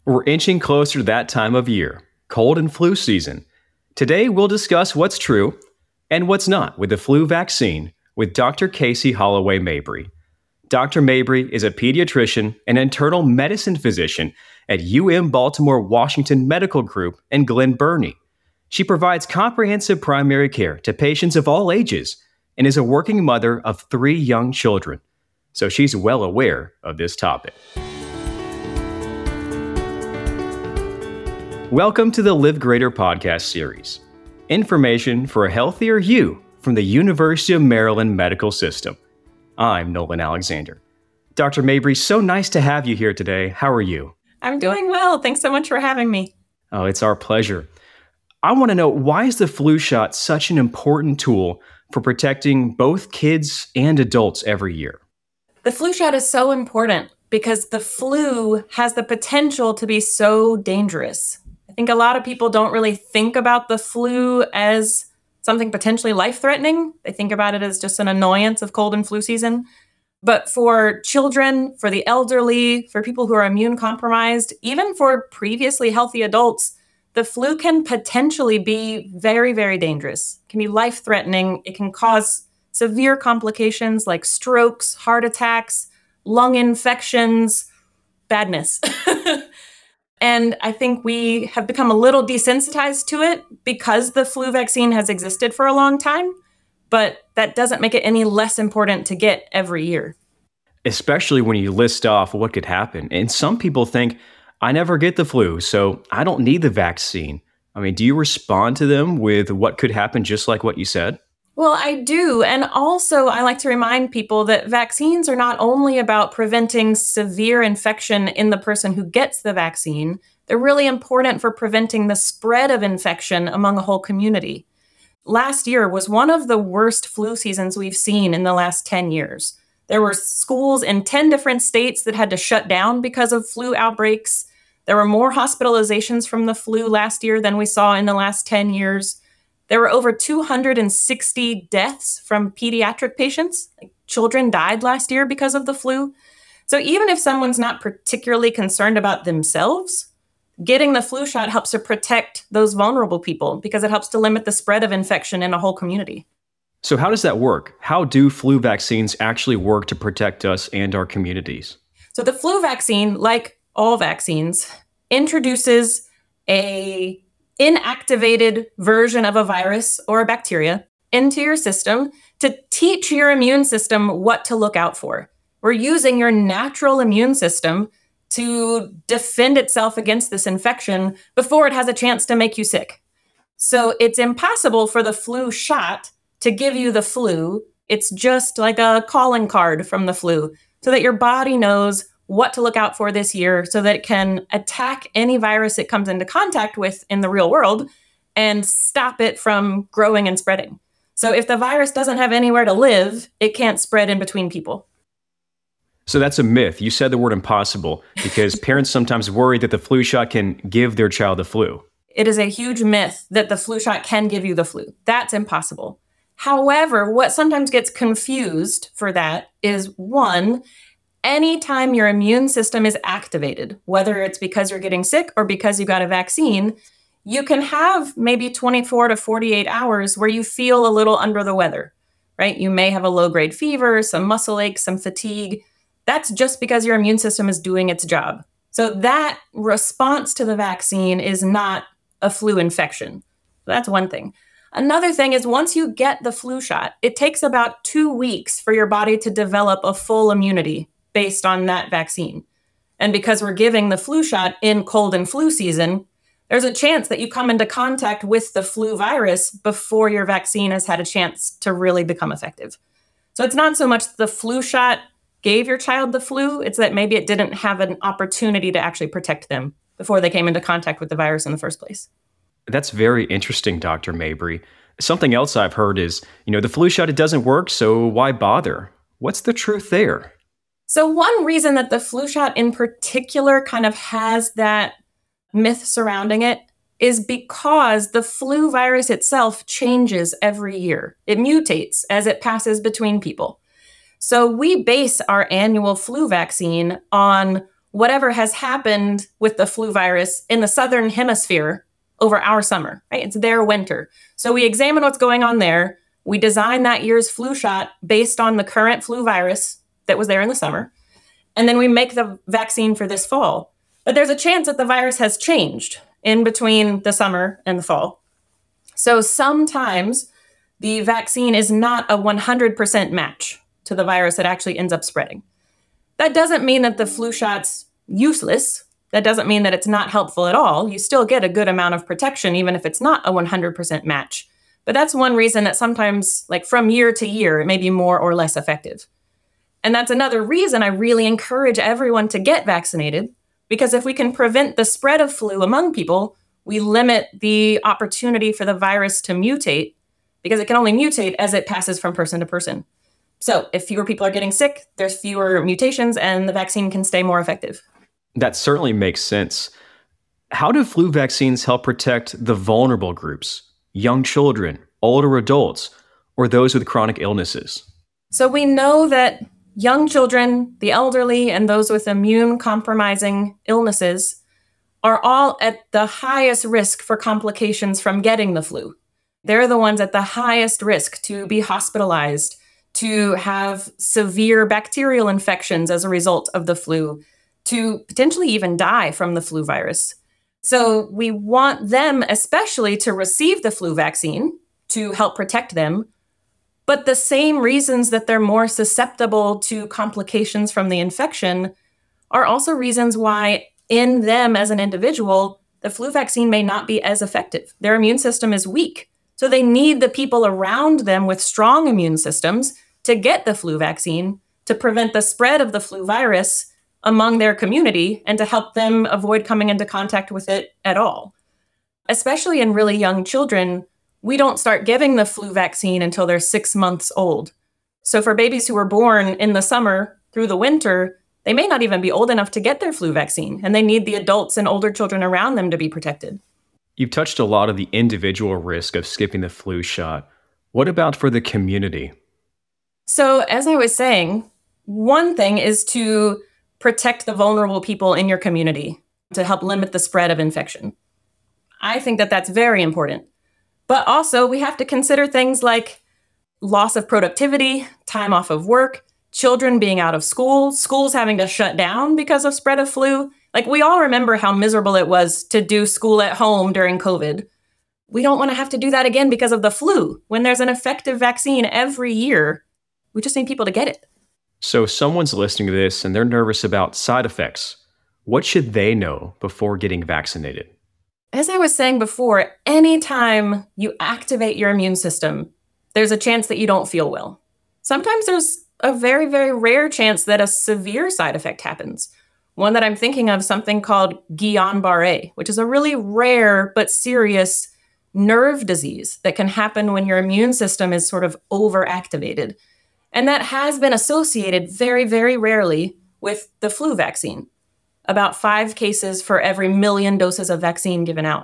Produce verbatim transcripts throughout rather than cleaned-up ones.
We're inching closer to that time of year, cold and flu season. Today, we'll discuss what's true and what's not with the flu vaccine with Doctor Casey Holloway Mabry. Doctor Mabry is a pediatrician and internal medicine physician at U M Baltimore Washington Medical Group in Glen Burnie. She provides comprehensive primary care to patients of all ages and is a working mother of three young children. So she's well aware of this topic. Welcome to the Live Greater podcast series. Information for a healthier you from the University of Maryland Medical System. I'm Nolan Alexander. Doctor Mabry, so nice to have you here today. How are you? I'm doing well. Thanks so much for having me. Oh, it's our pleasure. I want to know, why is the flu shot such an important tool for protecting both kids and adults every year? The flu shot is so important because the flu has the potential to be so dangerous. I think a lot of people don't really think about the flu as something potentially life-threatening. They think about it as just an annoyance of cold and flu season. But for children, for the elderly, for people who are immune compromised, even for previously healthy adults, the flu can potentially be very, very dangerous. It can be life-threatening. It can cause severe complications like strokes, heart attacks, lung infections, badness. And I think we have become a little desensitized to it because the flu vaccine has existed for a long time, but that doesn't make it any less important to get every year. Especially when you list off what could happen. And some people think, I never get the flu, so I don't need the vaccine. I mean, do you respond to them with what could happen, just like what you said? Well, I do. And also, I like to remind people that vaccines are not only about preventing severe infection in the person who gets the vaccine, they're really important for preventing the spread of infection among a whole community. Last year was one of the worst flu seasons we've seen in the last ten years. There were schools in ten different states that had to shut down because of flu outbreaks. There were more hospitalizations from the flu last year than we saw in the last ten years. There were over two hundred sixty deaths from pediatric patients. Like, children died last year because of the flu. So even if someone's not particularly concerned about themselves, getting the flu shot helps to protect those vulnerable people because it helps to limit the spread of infection in a whole community. So how does that work? How do flu vaccines actually work to protect us and our communities? So the flu vaccine, like all vaccines, introduces a inactivated version of a virus or a bacteria into your system to teach your immune system what to look out for. We're using your natural immune system to defend itself against this infection before it has a chance to make you sick. So it's impossible for the flu shot to give you the flu. It's just like a calling card from the flu so that your body knows what to look out for this year so that it can attack any virus it comes into contact with in the real world and stop it from growing and spreading. So if the virus doesn't have anywhere to live, it can't spread in between people. So that's a myth. You said the word impossible because parents sometimes worry that the flu shot can give their child the flu. It is a huge myth that the flu shot can give you the flu. That's impossible. However, what sometimes gets confused for that is, one, anytime your immune system is activated, whether it's because you're getting sick or because you got a vaccine, you can have maybe twenty-four to forty-eight hours where you feel a little under the weather, right? You may have a low-grade fever, some muscle aches, some fatigue. That's just because your immune system is doing its job. So that response to the vaccine is not a flu infection. That's one thing. Another thing is, once you get the flu shot, it takes about two weeks for your body to develop a full immunity based on that vaccine. And because we're giving the flu shot in cold and flu season, there's a chance that you come into contact with the flu virus before your vaccine has had a chance to really become effective. So it's not so much the flu shot gave your child the flu, it's that maybe it didn't have an opportunity to actually protect them before they came into contact with the virus in the first place. That's very interesting, Doctor Mabry. Something else I've heard is, you know, the flu shot, it doesn't work, so why bother? What's the truth there? So one reason that the flu shot in particular kind of has that myth surrounding it is because the flu virus itself changes every year. It mutates as it passes between people. So we base our annual flu vaccine on whatever has happened with the flu virus in the southern hemisphere over our summer, right? It's their winter. So we examine what's going on there. We design that year's flu shot based on the current flu virus that was there in the summer. And then we make the vaccine for this fall. But there's a chance that the virus has changed in between the summer and the fall. So sometimes the vaccine is not a one hundred percent match to the virus that actually ends up spreading. That doesn't mean that the flu shot's useless. That doesn't mean that it's not helpful at all. You still get a good amount of protection, even if it's not a one hundred percent match. But that's one reason that sometimes, like from year to year, it may be more or less effective. And that's another reason I really encourage everyone to get vaccinated, because if we can prevent the spread of flu among people, we limit the opportunity for the virus to mutate, because it can only mutate as it passes from person to person. So if fewer people are getting sick, there's fewer mutations and the vaccine can stay more effective. That certainly makes sense. How do flu vaccines help protect the vulnerable groups, young children, older adults, or those with chronic illnesses? So we know that young children, the elderly, and those with immune compromising illnesses are all at the highest risk for complications from getting the flu. They're the ones at the highest risk to be hospitalized, to have severe bacterial infections as a result of the flu, to potentially even die from the flu virus. So we want them especially to receive the flu vaccine to help protect them. But the same reasons that they're more susceptible to complications from the infection are also reasons why in them as an individual, the flu vaccine may not be as effective. Their immune system is weak. So they need the people around them with strong immune systems to get the flu vaccine to prevent the spread of the flu virus among their community and to help them avoid coming into contact with it at all. Especially in really young children, we don't start giving the flu vaccine until they're six months old. So for babies who were born in the summer through the winter, they may not even be old enough to get their flu vaccine, and they need the adults and older children around them to be protected. You've touched a lot of the individual risk of skipping the flu shot. What about for the community? So as I was saying, one thing is to protect the vulnerable people in your community to help limit the spread of infection. I think that that's very important. But also we have to consider things like loss of productivity, time off of work, children being out of school, schools having to shut down because of spread of flu. Like we all remember how miserable it was to do school at home during COVID. We don't want to have to do that again because of the flu. When there's an effective vaccine every year, we just need people to get it. So if someone's listening to this and they're nervous about side effects, what should they know before getting vaccinated? As I was saying before, anytime you activate your immune system, there's a chance that you don't feel well. Sometimes there's a very, very rare chance that a severe side effect happens. One that I'm thinking of, something called Guillain-Barré, which is a really rare but serious nerve disease that can happen when your immune system is sort of overactivated. And that has been associated very, very rarely with the flu vaccine. About five cases for every million doses of vaccine given out.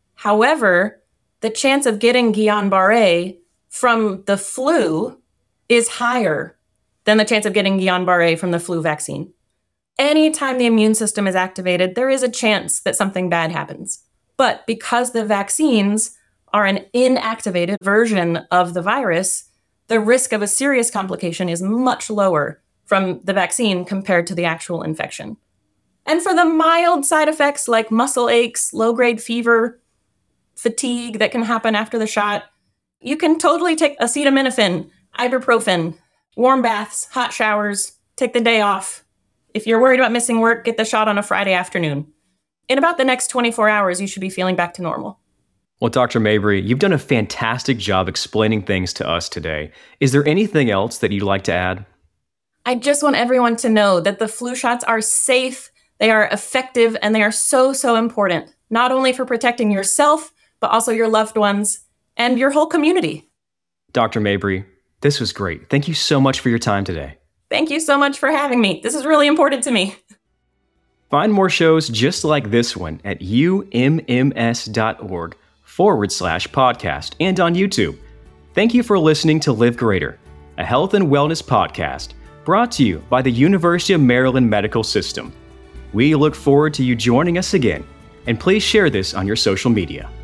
However, the chance of getting Guillain-Barré from the flu is higher than the chance of getting Guillain-Barré from the flu vaccine. Anytime the immune system is activated, there is a chance that something bad happens. But because the vaccines are an inactivated version of the virus, the risk of a serious complication is much lower from the vaccine compared to the actual infection. And for the mild side effects like muscle aches, low-grade fever, fatigue that can happen after the shot, you can totally take acetaminophen, ibuprofen, warm baths, hot showers, take the day off. If you're worried about missing work, get the shot on a Friday afternoon. In about the next twenty-four hours, you should be feeling back to normal. Well, Doctor Mabry, you've done a fantastic job explaining things to us today. Is there anything else that you'd like to add? I just want everyone to know that the flu shots are safe, they are effective, and they are so, so important, not only for protecting yourself, but also your loved ones and your whole community. Doctor Mabry, this was great. Thank you so much for your time today. Thank you so much for having me. This is really important to me. Find more shows just like this one at umms.org forward slash podcast and on YouTube. Thank you for listening to Live Greater, a health and wellness podcast brought to you by the University of Maryland Medical System. We look forward to you joining us again, and please share this on your social media.